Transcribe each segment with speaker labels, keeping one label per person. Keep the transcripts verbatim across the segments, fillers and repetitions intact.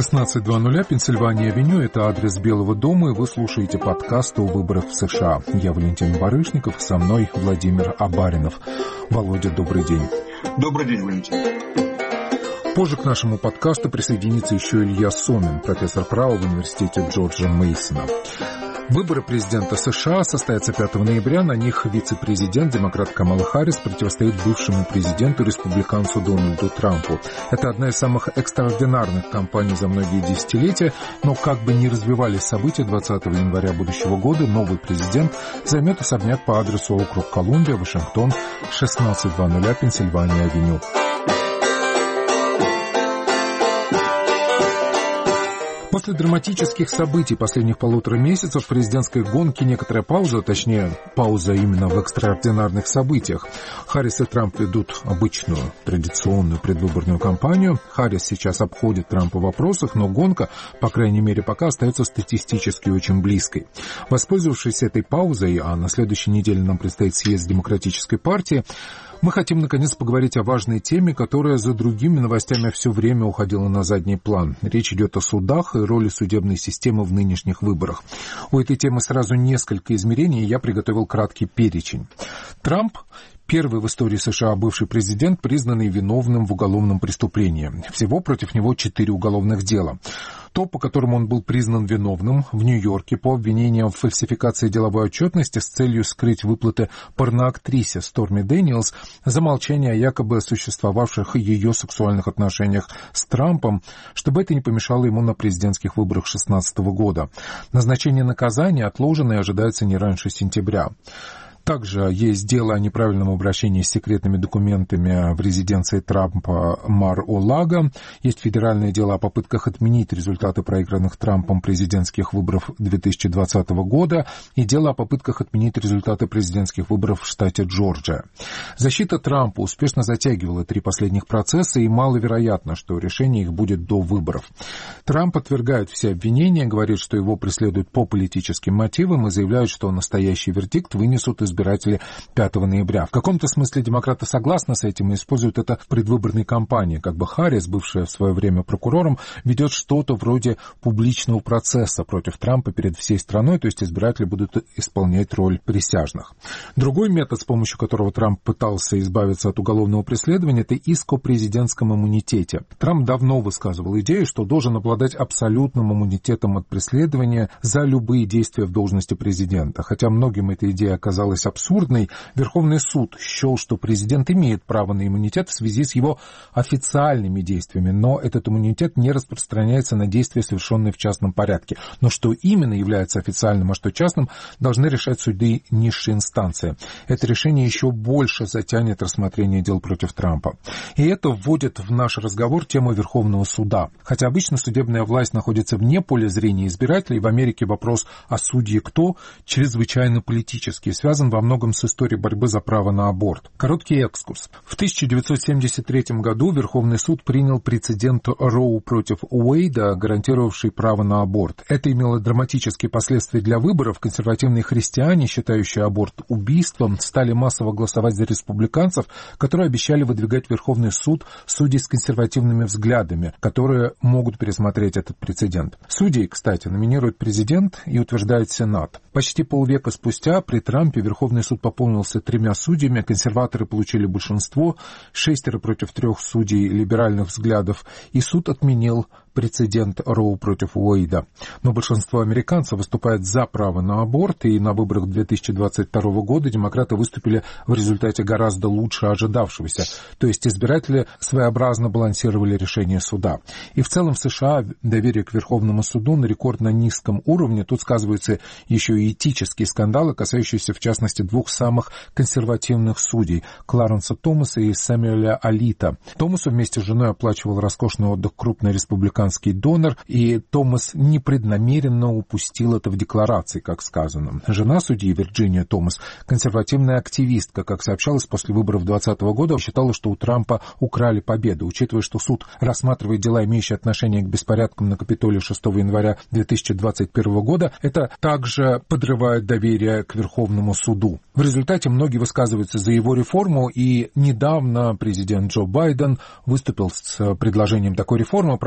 Speaker 1: шестнадцать ноль, Пенсильвания-авеню, это адрес Белого дома, и вы слушаете подкаст о выборах в США. Я Валентин Барышников, со мной Владимир Абаринов. Володя, добрый день.
Speaker 2: Добрый день, Валентин.
Speaker 1: Позже к нашему подкасту присоединится еще Илья Сомин, профессор права в университете Джорджа Мейсона. Выборы президента США состоятся пятого ноября. На них вице-президент, демократ Камала Харрис, противостоит бывшему президенту, республиканцу Дональду Трампу. Это одна из самых экстраординарных кампаний за многие десятилетия, но как бы ни развивались события, двадцатого января будущего года новый президент займет особняк по адресу округ Колумбия, Вашингтон, шестнадцать ноль, Пенсильвания-авеню. После драматических событий последних полутора месяцев в президентской гонке некоторая пауза, точнее, пауза именно в экстраординарных событиях. Харрис и Трамп ведут обычную, традиционную предвыборную кампанию. Харрис сейчас обходит Трампа в вопросах, но гонка, по крайней мере, пока остается статистически очень близкой. Воспользовавшись этой паузой, а на следующей неделе нам предстоит съезд Демократической партии, мы хотим, наконец, поговорить о важной теме, которая за другими новостями все время уходила на задний план. Речь идет о судах и роли судебной системы в нынешних выборах. У этой темы сразу несколько измерений, и я приготовил краткий перечень. Трамп — первый в истории США бывший президент, признанный виновным в уголовном преступлении. Всего против него четыре уголовных дела. То, по которому он был признан виновным в Нью-Йорке по обвинениям в фальсификации деловой отчетности с целью скрыть выплаты порноактрисе Сторми Дэниелс за молчание о якобы существовавших ее сексуальных отношениях с Трампом, чтобы это не помешало ему на президентских выборах две тысячи шестнадцатого года. Назначение наказания отложено и ожидается не раньше сентября. Также есть дело о неправильном обращении с секретными документами в резиденции Трампа Мар-о-Лаго. Есть федеральное дело о попытках отменить результаты проигранных Трампом президентских выборов две тысячи двадцатого года и дело о попытках отменить результаты президентских выборов в штате Джорджия. Защита Трампа успешно затягивала три последних процесса, и маловероятно, что решение их будет до выборов. Трамп отвергает все обвинения, говорит, что его преследуют по политическим мотивам, и заявляет, что настоящий вердикт вынесут из избиратели пятого ноября. В каком-то смысле демократы согласны с этим и используют это в предвыборной кампании. Как бы Харрис, бывшая в свое время прокурором, ведет что-то вроде публичного процесса против Трампа перед всей страной, то есть избиратели будут исполнять роль присяжных. Другой метод, с помощью которого Трамп пытался избавиться от уголовного преследования, это иск о президентском иммунитете. Трамп давно высказывал идею, что должен обладать абсолютным иммунитетом от преследования за любые действия в должности президента. Хотя многим эта идея оказалась абсурдной, Верховный суд счел, что президент имеет право на иммунитет в связи с его официальными действиями, но этот иммунитет не распространяется на действия, совершенные в частном порядке. Но что именно является официальным, а что частным, должны решать суды низшей инстанции. Это решение еще больше затянет рассмотрение дел против Трампа. И это вводит в наш разговор тему Верховного суда. Хотя обычно судебная власть находится вне поля зрения избирателей, в Америке вопрос о судье кто чрезвычайно политический, связан во многом с историей борьбы за право на аборт. Короткий экскурс. В тысяча девятьсот семьдесят третьем году Верховный суд принял прецедент Роу против Уэйда, гарантировавший право на аборт. Это имело драматические последствия для выборов. Консервативные христиане, считающие аборт убийством, стали массово голосовать за республиканцев, которые обещали выдвигать в Верховный суд судей с консервативными взглядами, которые могут пересмотреть этот прецедент. Судей, кстати, номинирует президент и утверждает Сенат. Почти полвека спустя при Трампе Верховный суд пополнился тремя судьями, консерваторы получили большинство, шестеро против трех судей либеральных взглядов, и суд отменил прецедент Роу против Уэйда. Но большинство американцев выступает за право на аборт, и на выборах две тысячи двадцать второго года демократы выступили в результате гораздо лучше ожидавшегося. То есть избиратели своеобразно балансировали решение суда. И в целом в США доверие к Верховному суду на рекордно низком уровне. Тут сказываются еще и этические скандалы, касающиеся в частности двух самых консервативных судей — Кларенса Томаса и Сэмюэля Алита. Томасу вместе с женой оплачивал роскошный отдых крупный республиканский донор, и Томас непреднамеренно упустил это в декларации, как сказано. Жена судьи, Вирджиния Томас, консервативная активистка, как сообщалось после выборов двадцатого года, считала, что у Трампа украли победу. Учитывая, что суд рассматривает дела, имеющие отношение к беспорядкам на Капитолии шестого января две тысячи двадцать первого года, это также подрывает доверие к Верховному суду. В результате многие высказываются за его реформу, и недавно президент Джо Байден выступил с предложением такой реформы. Правда, очевидно,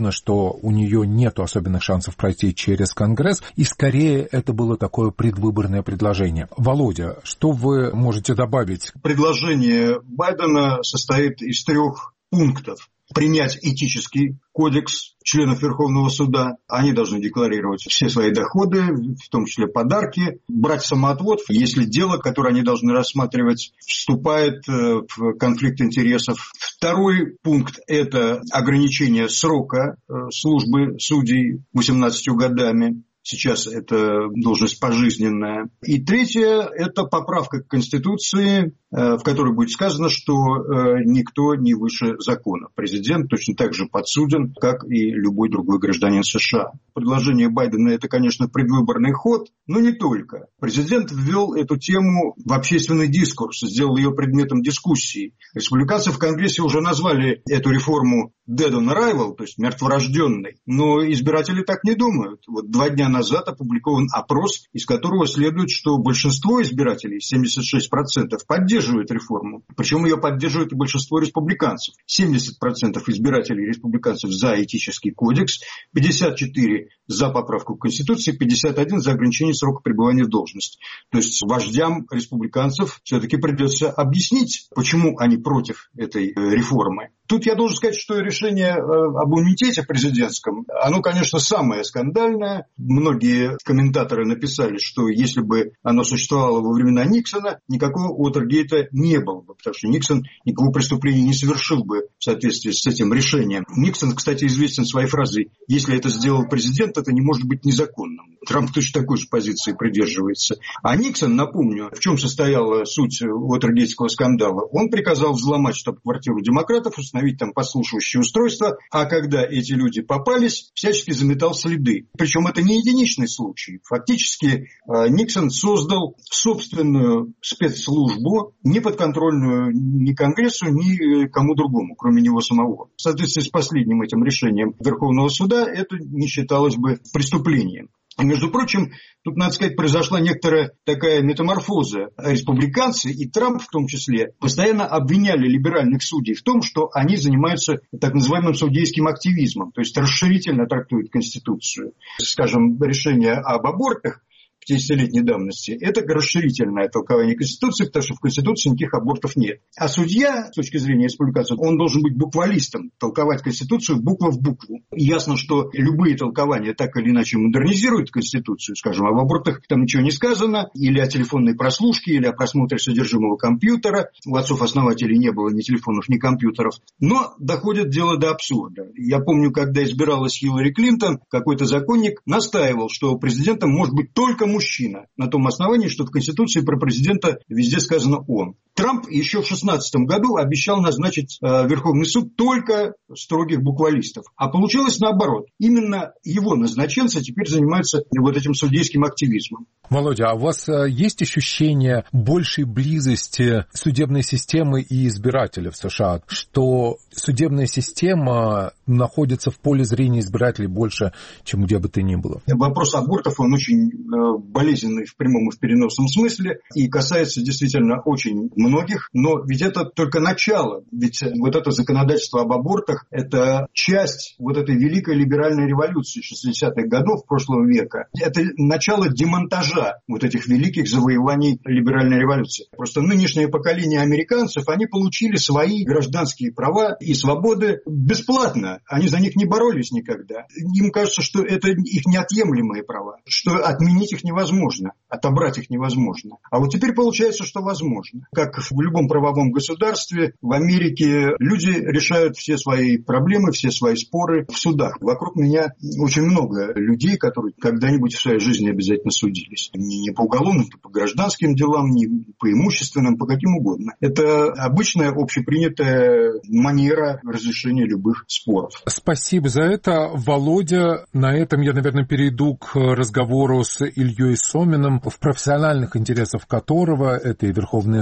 Speaker 1: очевидно, что у нее нет особенных шансов пройти через Конгресс, и скорее это было такое предвыборное предложение. Володя, что вы можете добавить?
Speaker 2: Предложение Байдена состоит из трех пунктов. Принять этический кодекс членов Верховного суда. Они должны декларировать все свои доходы, в том числе подарки, брать самоотвод, если дело, которое они должны рассматривать, вступает в конфликт интересов. Второй пункт – это ограничение срока службы судей восемнадцатью годами. Сейчас это должность пожизненная. И третье – это поправка к Конституции, в которой будет сказано, что никто не выше закона. Президент точно так же подсуден, как и любой другой гражданин США. Предложение Байдена – это, конечно, предвыборный ход, но не только. Президент ввел эту тему в общественный дискурс, сделал ее предметом дискуссии. Республиканцы в Конгрессе уже назвали эту реформу dead on arrival, то есть мертворожденной, но избиратели так не думают. Вот два дня назад опубликован опрос, из которого следует, что большинство избирателей, семьдесят шесть процентов, поддерживают реформу. Причем ее поддерживает и большинство республиканцев. семьдесят процентов избирателей республиканцев за этический кодекс, пятьдесят четыре процента за поправку к Конституции, пятьдесят один процент за ограничение срока пребывания в должности. То есть вождям республиканцев все-таки придется объяснить, почему они против этой реформы. Тут я должен сказать, что решение об иммунитете президентском, оно, конечно, самое скандальное. Многие комментаторы написали, что если бы оно существовало во времена Никсона, никакого Уотергейта не было бы, потому что Никсон никакого преступления не совершил бы в соответствии с этим решением. Никсон, кстати, известен своей фразой: «Если это сделал президент, это не может быть незаконным». Трамп точно такой же позиции придерживается. А Никсон, напомню, в чем состояла суть Уотергейтского скандала. Он приказал взломать штаб-квартиру демократов, установить там подслушивающее устройство, а когда эти люди попались, всячески заметал следы. Причем это не единичный случай. Фактически Никсон создал собственную спецслужбу, не подконтрольную ни Конгрессу, ни кому другому, кроме него самого. В соответствии с последним этим решением Верховного суда это не считалось бы преступлением. И, между прочим, тут, надо сказать, произошла некоторая такая метаморфоза. Республиканцы, и Трамп в том числе, постоянно обвиняли либеральных судей в том, что они занимаются так называемым судейским активизмом, то есть расширительно трактуют Конституцию. Скажем, решение об абортах пятидесятилетней давности, это расширительное толкование Конституции, потому что в Конституции никаких абортов нет. А судья, с точки зрения республиканцев, он должен быть буквалистом, толковать Конституцию буква в букву. Ясно, что любые толкования так или иначе модернизируют Конституцию, скажем, об абортах там ничего не сказано, или о телефонной прослушке, или о просмотре содержимого компьютера. У отцов-основателей не было ни телефонов, ни компьютеров. Но доходит дело до абсурда. Я помню, когда избиралась Хиллари Клинтон, какой-то законник настаивал, что президентом может быть только мужчина, на том основании, что в Конституции про президента везде сказано «он». Трамп еще в шестнадцатом году обещал назначить э, Верховный суд только строгих буквалистов. А получилось наоборот. Именно его назначенцы теперь занимаются вот этим судейским активизмом.
Speaker 1: Володя, а у вас есть ощущение большей близости судебной системы и избирателя в США? Что судебная система находится в поле зрения избирателей больше, чем где бы то ни было?
Speaker 2: Вопрос абортов, он очень э, болезненный в прямом и в переносном смысле и касается действительно очень многих, но ведь это только начало. Ведь вот это законодательство об абортах – это часть вот этой великой либеральной революции шестидесятых годов прошлого века. Это начало демонтажа вот этих великих завоеваний либеральной революции. Просто нынешнее поколение американцев, они получили свои гражданские права и свободы бесплатно. Они за них не боролись никогда. Им кажется, что это их неотъемлемые права, что отменить их невозможно, отобрать их невозможно. А вот теперь получается, что возможно. Как в любом правовом государстве, в Америке люди решают все свои проблемы, все свои споры в судах. Вокруг меня очень много людей, которые когда-нибудь в своей жизни обязательно судились. Не, не по уголовным, не по гражданским делам, не по имущественным, по каким угодно. Это обычная общепринятая манера разрешения любых споров.
Speaker 1: Спасибо за это, Володя. На этом я, наверное, перейду к разговору с Ильей Соминым, в профессиональных интересах которого это и Верховный суд,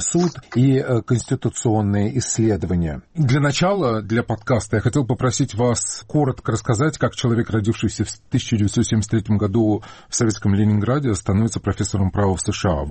Speaker 1: и конституционные исследования. Для начала, для подкаста, я хотел попросить вас коротко рассказать, как человек, родившийся в тысяча девятьсот семьдесят третьем году в советском Ленинграде, становится профессором права в США.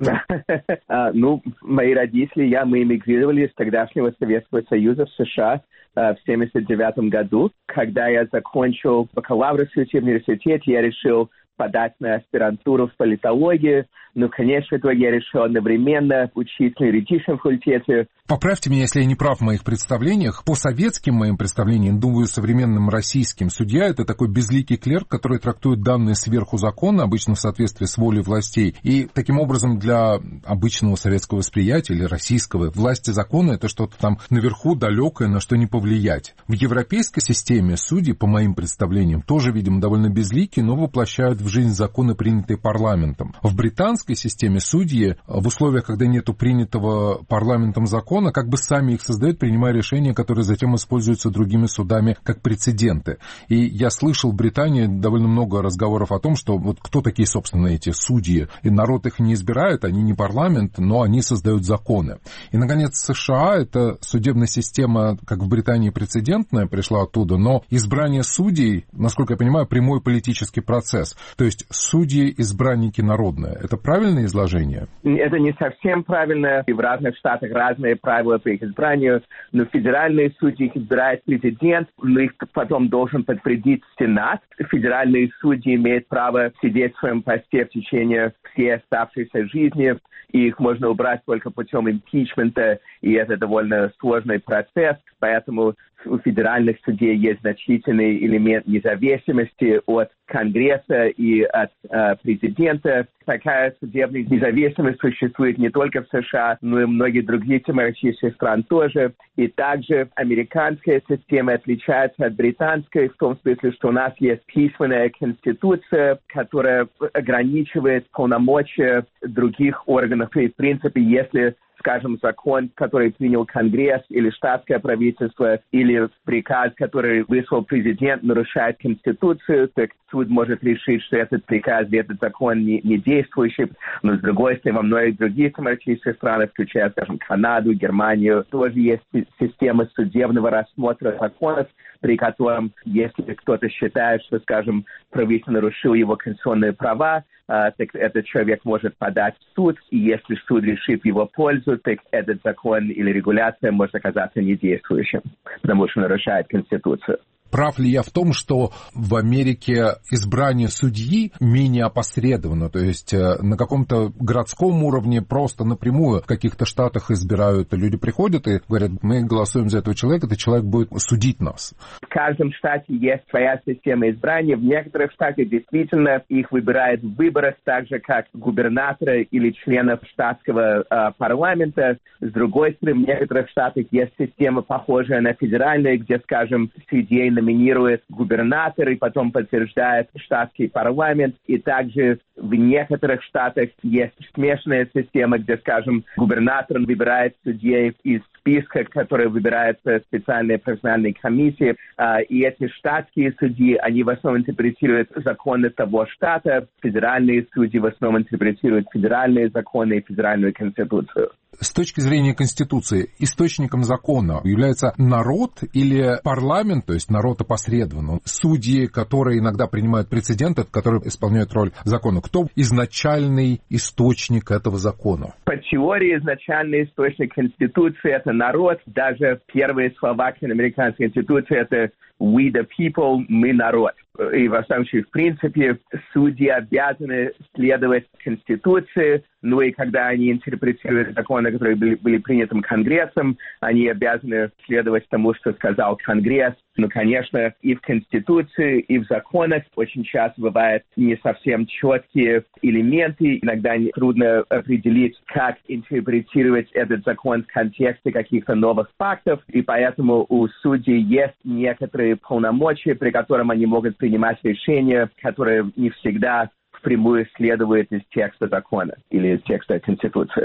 Speaker 3: Ну, мои родители, я, мы эмигрировали из тогдашнего Советского Союза в США в семьдесят девятом году. Когда я закончил бакалаврскую в университете, я решил подать на аспирантуру в политологии. Но, конечно, в итоге я решил одновременно учиться на юридическом факультете.
Speaker 1: Поправьте меня, если я не прав в моих представлениях. По советским моим представлениям, думаю, современным российским, судья — это такой безликий клерк, который трактует данные сверху закона, обычно в соответствии с волей властей. И таким образом для обычного советского восприятия или российского власти закона — это что-то там наверху далекое, на что не повлиять. В европейской системе судьи, по моим представлениям, тоже, видимо, довольно безликие, но воплощают в жизнь законы, принятые парламентом. В британской В системе судьи в условиях, когда нету принятого парламентом закона, как бы сами их создают, принимая решения, которые затем используются другими судами как прецеденты. И я слышал в Британии довольно много разговоров о том, что вот кто такие, собственно, эти судьи. И народ их не избирает, они не парламент, но они создают законы. И, наконец, США — это судебная система, как в Британии, прецедентная, пришла оттуда, но избрание судей, насколько я понимаю, прямой политический процесс. То есть судьи — избранники народные. Это правильное изложение?
Speaker 3: Это не совсем правильно. И в разных штатах разные правила по их избранию. Но федеральные судьи их избирает президент, но их потом должен подтвердить Сенат. Федеральные судьи имеют право сидеть в своем посте в течение всей оставшейся жизни. И их можно убрать только путем импичмента, и это довольно сложный процесс. Поэтому у федеральных судей есть значительный элемент независимости от Конгресса и от э, президента. Такая судебная независимость существует не только в США, но и в многих других демократических стран тоже. И также американская система отличается от британской в том смысле, что у нас есть письменная конституция, которая ограничивает полномочия других органов. И, в принципе, если скажем, закон, который принял Конгресс или штатское правительство, или приказ, который выслал президент, нарушает Конституцию, так суд может решить, что этот приказ, этот закон не, не действующий. Но, с другой стороны, во многих других демократических странах, включая, скажем, Канаду, Германию, тоже есть система судебного рассмотра законов, при котором, если кто-то считает, что, скажем, правительство нарушило его конституционные права, так этот человек может подать в суд, и если суд решит в его пользу, так этот закон или регуляция может оказаться недействующим, потому что нарушает Конституцию.
Speaker 1: Прав ли я в том, что в Америке избрание судьи менее опосредованно, то есть на каком-то городском уровне просто напрямую в каких-то штатах избирают, люди приходят и говорят, мы голосуем за этого человека, этот человек будет судить нас?
Speaker 3: В каждом штате есть своя система избрания. В некоторых штатах действительно их выбирают в выборах, так же как губернатора или членов штатского э, парламента. С другой стороны, в некоторых штатах есть система, похожая на федеральную, где, скажем, судей номинирует губернатор и потом подтверждает штатский парламент. И также в некоторых штатах есть смешанная система, где, скажем, губернатор выбирает судей из списка, который выбирается специальной профессиональной комиссией. И эти штатские судьи, они в основном интерпретируют законы того штата. Федеральные судьи в основном интерпретируют федеральные законы и федеральную конституцию.
Speaker 1: С точки зрения Конституции, источником закона является народ или парламент, то есть народ опосредованно? Судьи, которые иногда принимают прецеденты, которые исполняют роль закона. Кто изначальный источник этого закона?
Speaker 3: По теории изначальный источник Конституции – это народ. Даже первые слова американской Конституции – это «we the people», «мы народ». И, во всяком случае, в принципе, судьи обязаны следовать Конституции, ну и когда они интерпретируют законы, которые были, были приняты Конгрессом, они обязаны следовать тому, что сказал Конгресс. Ну, конечно, и в Конституции, и в законах очень часто бывают не совсем четкие элементы. Иногда трудно определить, как интерпретировать этот закон в контексте каких-то новых фактов. И поэтому у судей есть некоторые полномочия, при котором они могут принимать решения, которые не всегда впрямую следуют из текста закона или из текста Конституции.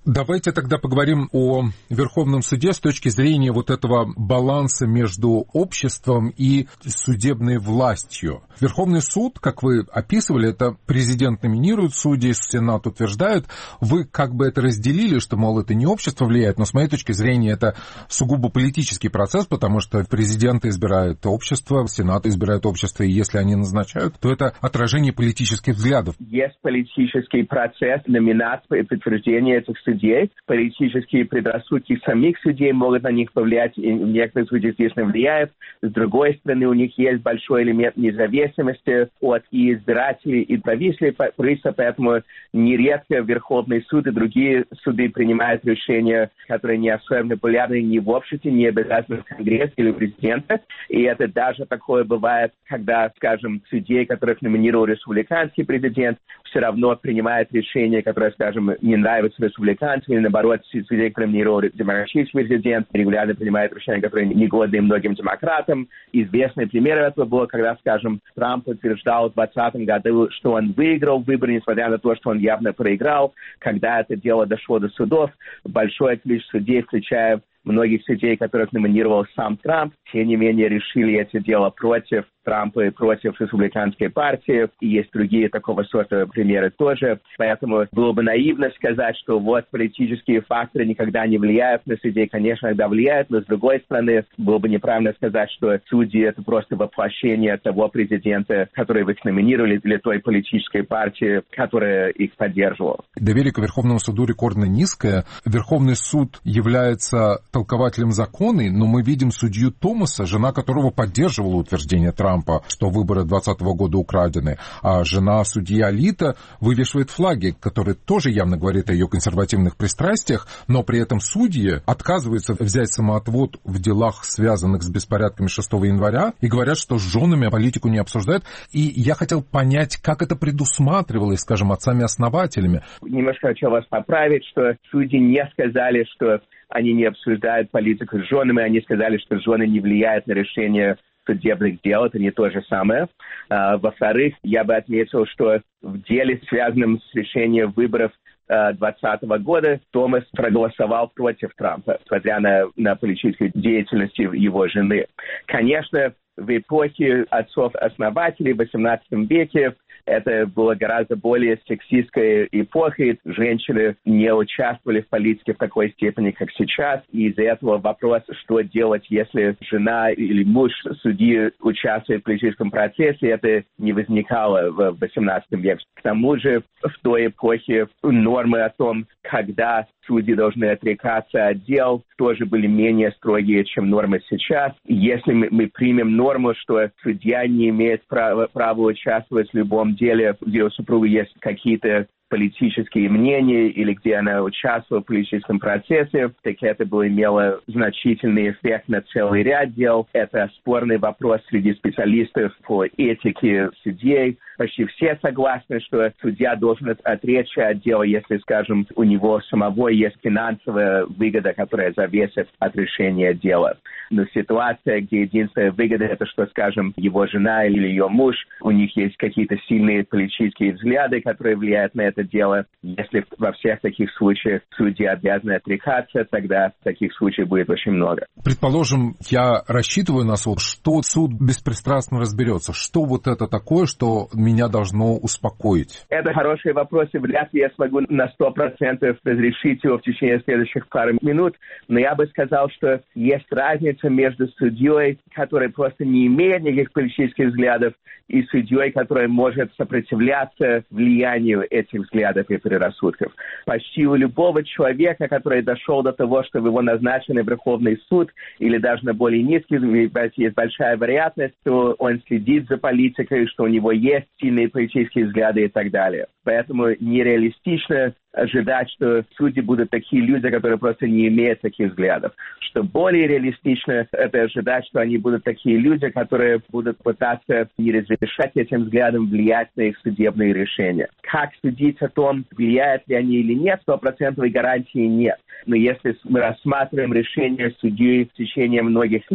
Speaker 1: Давайте тогда поговорим о Верховном суде с точки зрения вот этого баланса между обществом и судебной властью. Верховный суд, как вы описывали, это президент номинирует судей, Сенат утверждает. Вы как бы это разделили, что, мол, это не общество влияет, но с моей точки зрения это сугубо политический процесс, потому что президента избирает общество, Сенат избирает общество, и если они назначают, то это отражение политических взглядов.
Speaker 3: Есть политический процесс, номинации и подтверждения этих судей. Политические предрассудки самих судей могут на них повлиять, и некоторые судьи, естественно, влияют. С другой стороны, у них есть большой элемент независимости от и избирателей, и правителей, поэтому нередко Верховный суд и другие суды принимают решения, которые не особенно популярны ни в обществе, ни обязательно в Конгрессе или президента. И это даже такое бывает, когда, скажем, судей, которых номинировал республиканский президент, все равно принимает решения, которые, скажем, не нравятся республиканцам, или наоборот, судей, которые номинировал демократический президент, регулярно принимает решения, которые негодны многим демократам. Известный пример этого был, когда, скажем, Трамп утверждал в двадцатом году, что он выиграл выборы, несмотря на то, что он явно проиграл. Когда это дело дошло до судов, большое количество судей, включая многих судей, которых номинировал сам Трамп, тем не менее решили это дело против Трампа и против республиканской партии. И есть другие такого сорта примеры тоже. Поэтому было бы наивно сказать, что вот политические факторы никогда не влияют на судей. Конечно, иногда влияют, но с другой стороны, было бы неправильно сказать, что судьи — это просто воплощение того президента, который их номинировали, или той политической партии, которая их поддерживала.
Speaker 1: Доверие к Верховному суду рекордно низкое. Верховный суд является толкователем закона, но мы видим судью Томаса, жена которого поддерживала утверждение Трампа, что выборы двадцатого года украдены, а жена судьи Алита вывешивает флаги, которые тоже явно говорят о ее консервативных пристрастиях, но при этом судьи отказываются взять самоотвод в делах, связанных с беспорядками шестого января, и говорят, что с женами политику не обсуждают. И я хотел понять, как это предусматривалось, скажем, отцами-основателями.
Speaker 3: Немножко хочу вас поправить, что судьи не сказали, что они не обсуждают политику с женами, они сказали, что жены не влияют на решение судебных дел, это не то же самое. А, во-вторых, я бы отметил, что в деле, связанном с решением выборов двадцатого года, Томас проголосовал против Трампа, несмотря на, на политическую деятельность его жены. Конечно, в эпохе отцов-основателей в восемнадцатом веке это было гораздо более сексистской эпохой. Женщины не участвовали в политике в такой степени, как сейчас. И из-за этого вопрос, что делать, если жена или муж судьи участвует в политическом процессе, это не возникало в восемнадцатом веке. К тому же в той эпохе нормы о том, когда судьи должны отрекаться от дел, тоже были менее строгие, чем нормы сейчас. Если мы, мы примем норму, что судья не имеет права, права участвовать в любом деле, где у супруги есть какие-то политические мнения или где она участвовала в политическом процессе, так это бы имело значительный эффект на целый ряд дел. Это спорный вопрос среди специалистов по этике судей. Почти все согласны, что судья должен отречься от дела, если, скажем, у него самого есть финансовая выгода, которая зависит от решения дела. Но ситуация, где единственная выгода, это что, скажем, его жена или ее муж, у них есть какие-то сильные политические взгляды, которые влияют на это дело. Если во всех таких случаях судьи обязаны отрекаться, тогда таких случаев будет очень много.
Speaker 1: Предположим, я рассчитываю на суд, что суд беспристрастно разберется. Что вот это такое, что меня должно успокоить?
Speaker 3: Это хороший вопрос, и вряд ли я смогу на сто процентов разрешить его в течение следующих пары минут, но я бы сказал, что есть разница между судьей, который просто не имеет никаких политических взглядов, и судьей, который может сопротивляться влиянию этих взглядов и предрассудков. Почти у любого человека, который дошел до того, что его назначили в Верховный суд, или даже на более низкий, есть большая вероятность, что он следит за политикой, что у него есть сильные политические взгляды и так далее. Поэтому нереалистично ожидать, что судьи будут такие люди, которые просто не имеют таких взглядов. Что более реалистично, это ожидать, что они будут такие люди, которые будут пытаться не разрешать этим взглядам влиять на их судебные решения. Как судить о том, влияют ли они или нет, стопроцентной гарантии нет. Но если мы рассматриваем решение судьи в течение многих лет,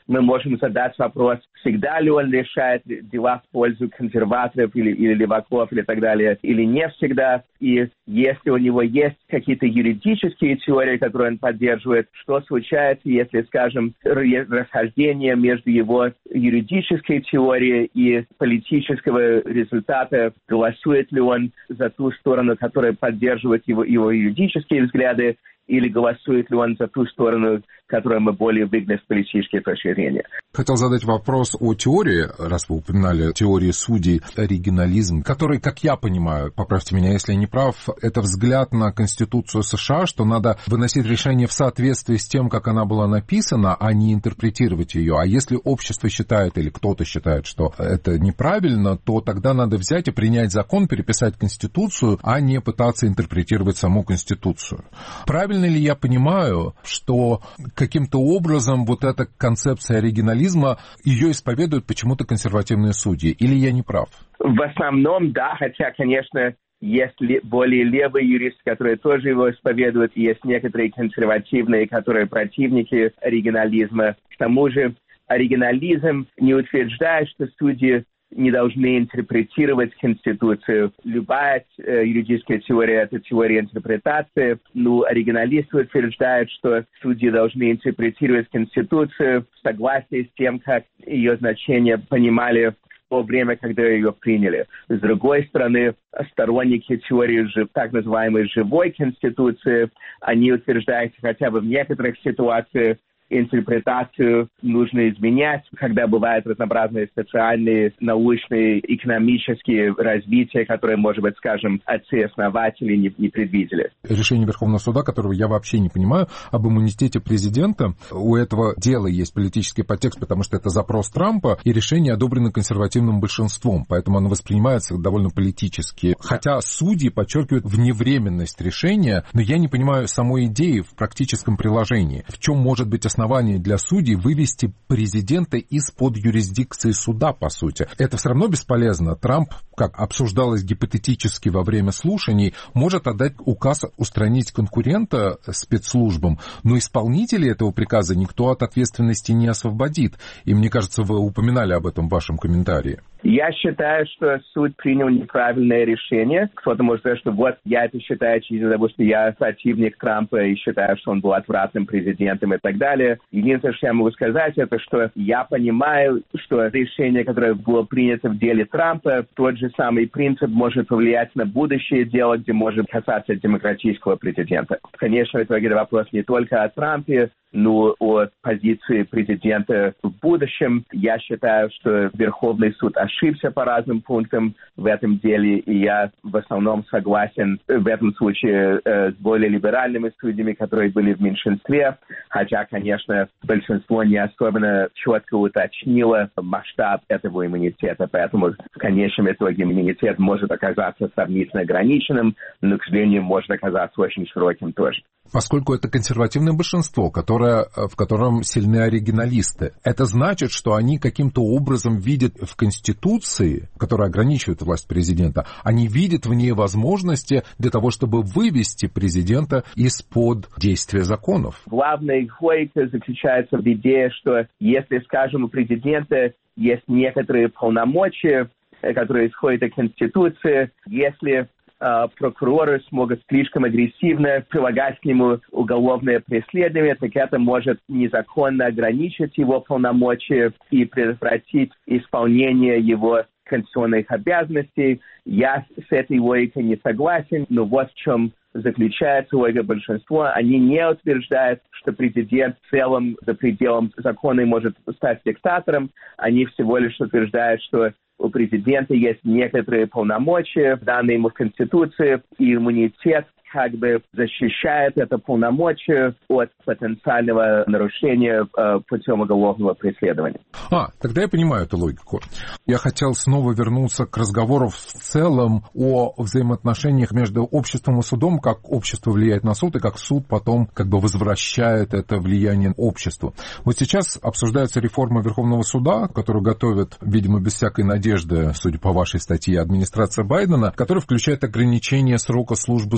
Speaker 3: мы можем задать вопрос, всегда ли он решает дела в пользу консерваторов или, или леваков или так далее, или не всегда. И если у него есть какие-то юридические теории, которые он поддерживает, что случается, если, скажем, расхождение между его юридической теорией и политического результата, голосует ли он за ту сторону, которая поддерживает его, его юридические взгляды, или голосует ли он за ту сторону, которую мы более выгодны с политической точки зрения.
Speaker 1: Хотел задать вопрос о теории, раз вы упоминали теории судей, оригинализм, который, как я понимаю, поправьте меня, если я не прав, это взгляд на Конституцию США, что надо выносить решение в соответствии с тем, как она была написана, а не интерпретировать ее. А если общество считает или кто-то считает, что это неправильно, то тогда надо взять и принять закон, переписать Конституцию, а не пытаться интерпретировать саму Конституцию. Правильно ли я понимаю, что каким-то образом вот эта концепция оригинализма, ее исповедуют почему-то консервативные судьи? Или я не прав?
Speaker 3: В основном, да, хотя, конечно, есть более левые юристы, которые тоже его исповедуют, и есть некоторые консервативные, которые противники оригинализма. К тому же оригинализм не утверждает, что судьи не должны интерпретировать Конституцию. Любая э, юридическая теория – это теория интерпретации. Ну, оригиналисты утверждают, что судьи должны интерпретировать Конституцию в согласии с тем, как ее значение понимали в то время, когда ее приняли. С другой стороны, сторонники теории так называемой живой Конституции, они утверждают, хотя бы в некоторых ситуациях, интерпретацию нужно изменять, когда бывают разнообразные социальные, научные, экономические развития, которые, может быть, скажем, отцы-основатели не, не предвидели.
Speaker 1: Решение Верховного суда, которого я вообще не понимаю, об иммунитете президента, у этого дела есть политический подтекст, потому что это запрос Трампа, и решение одобрено консервативным большинством, поэтому оно воспринимается довольно политически. Хотя судьи подчеркивают вневременность решения, но я не понимаю самой идеи в практическом приложении. В чем может быть основание для судей вывести президента из-под юрисдикции суда, по сути. Это все равно бесполезно. Трамп, как обсуждалось гипотетически во время слушаний, может отдать указ устранить конкурента спецслужбам, но исполнителей этого приказа никто от ответственности не освободит. И мне кажется, вы упоминали об этом в вашем комментарии.
Speaker 3: Я считаю, что суд принял неправильное решение. Кто-то может сказать, что вот я это считаю, из-за того, что я противник Трампа и считаю, что он был отвратным президентом и так далее. Единственное, что я могу сказать, это что я понимаю, что решение, которое было принято в деле Трампа, тот же самый принцип может повлиять на будущее дело, где может касаться демократического президента. Конечно, в итоге вопрос не только о Трампе, но о позиции президента в будущем. Я считаю, что Верховный суд ошибся по разным пунктам в этом деле, и я в основном согласен в этом случае э, с более либеральными судьями, которые были в меньшинстве, хотя, конечно, большинство не особенно четко уточнило масштаб этого иммунитета, поэтому в конечном итоге иммунитет может оказаться сравнительно ограниченным, но, к сожалению, может оказаться очень широким тоже.
Speaker 1: Поскольку это консервативное большинство, которое, в котором сильны оригиналисты, это значит, что они каким-то образом видят в Конституции, которая ограничивает власть президента, они видят в ней возможности для того, чтобы вывести президента из-под действия законов.
Speaker 3: Главная логика заключается в идее, что если, скажем, у президента есть некоторые полномочия, которые исходят от Конституции, если прокуроры смогут слишком агрессивно прилагать к нему уголовное преследование, так это может незаконно ограничить его полномочия и предотвратить исполнение его конституционных обязанностей. Я с этой логикой не согласен, но вот в чем заключается логика большинства. Они не утверждают, что президент в целом за пределом закона может стать диктатором. Они всего лишь утверждают, что у президента есть некоторые полномочия, данные ему в Конституции, и иммунитет как бы защищает это полномочие от потенциального нарушения э, путем уголовного преследования.
Speaker 1: А, тогда я понимаю эту логику. Я хотел снова вернуться к разговору в целом о взаимоотношениях между обществом и судом, как общество влияет на суд, и как суд потом как бы возвращает это влияние обществу. Вот сейчас обсуждается реформа Верховного суда, которую готовит, видимо, без всякой надежды, судя по вашей статье, администрация Байдена, которая включает ограничение срока службы судей.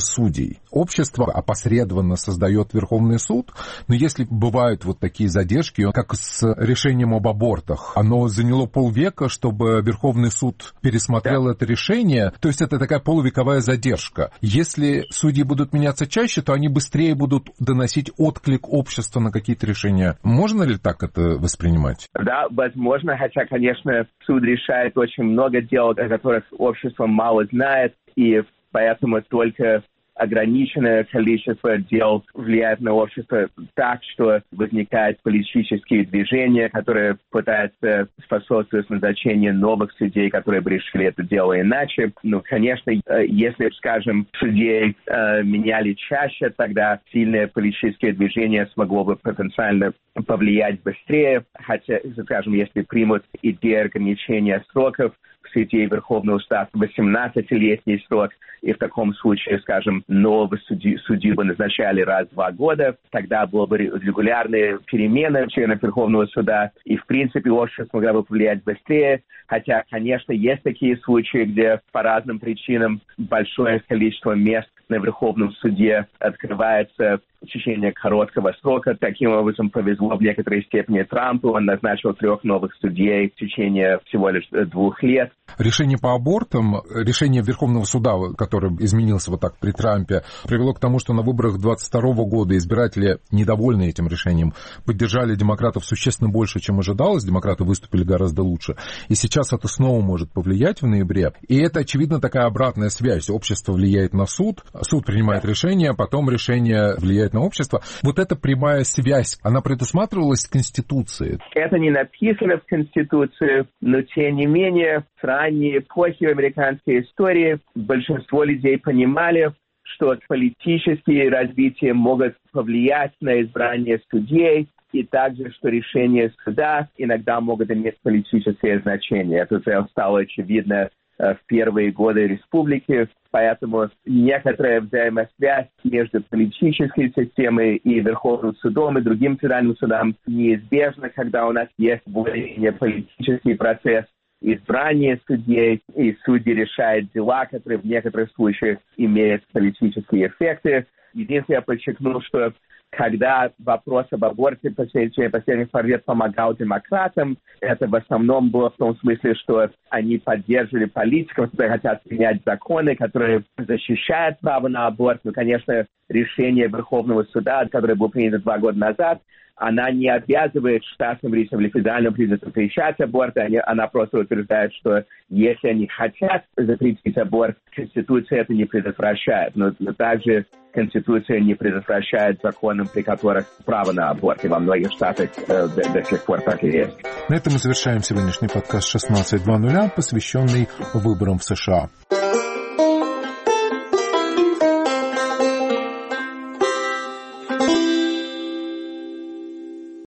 Speaker 1: судей. Общество опосредованно создает Верховный суд, но если бывают вот такие задержки, как с решением об абортах, оно заняло полвека, чтобы Верховный суд пересмотрел да. это решение, то есть это такая полувековая задержка. Если судьи будут меняться чаще, то они быстрее будут доносить отклик общества на какие-то решения. Можно ли так это воспринимать?
Speaker 3: Да, возможно, хотя, конечно, суд решает очень много дел, о которых общество мало знает, и поэтому только ограниченное количество дел влияет на общество так, что возникают политические движения, которые пытаются способствовать назначению новых судей, которые бы решили это дело иначе. Ну, конечно, если, скажем, судей э, меняли чаще, тогда сильное политическое движение смогло бы потенциально повлиять быстрее. Хотя, скажем, если примут идею ограничения сроков судей Верховного Суда, восемнадцатилетний срок, и в таком случае, скажем, нового судью, судью бы назначали раз в два года, тогда было бы регулярные перемены членов Верховного Суда, и, в принципе, общество могло бы повлиять быстрее, хотя, конечно, есть такие случаи, где по разным причинам большое количество мест на Верховном Суде открывается в течение короткого срока. Таким образом, повезло в некоторой степени Трампу. Он назначил трех новых судей в течение всего лишь двух лет.
Speaker 1: Решение по абортам, решение Верховного Суда, которое изменился вот так при Трампе, привело к тому, что на выборах двадцать второго года избиратели, недовольные этим решением, поддержали демократов существенно больше, чем ожидалось. Демократы выступили гораздо лучше. И сейчас это снова может повлиять в ноябре. И это, очевидно, такая обратная связь. Общество влияет на суд, суд принимает решение, потом решение влияет на общество. Вот эта прямая связь, она предусматривалась в Конституции?
Speaker 3: Это не написано в Конституции, но тем не менее, с ранней эпохи американской истории большинство людей понимали, что политические развития могут повлиять на избрание судей, и также, что решения суда иногда могут иметь политическое значение. Это стало очевидно в первые годы республики, поэтому некоторая взаимосвязь между политической системой и Верховным судом и другим федеральным судам неизбежна, когда у нас есть более-менее политический процесс избрания судей, и судьи решают дела, которые в некоторых случаях имеют политические эффекты. Единственное, я подчеркну, что когда вопрос об аборте последних, последних пару лет помогал демократам, это в основном было в том смысле, что они поддерживали политиков, которые хотят принять законы, которые защищают право на аборт. Но, конечно, решение Верховного суда, которое было принято два года назад, она не обязывает штатным правительством или федеральным правительством запрещать аборт, они, она просто утверждает, что если они хотят запретить аборт, Конституция это не предотвращает. Но, но также Конституция не предотвращает законам, при которых право на аборт, и во многих штатах э, до, до сих пор так и есть.
Speaker 1: На этом мы завершаем сегодняшний подкаст шестнадцать два нуля, посвященный выборам в США.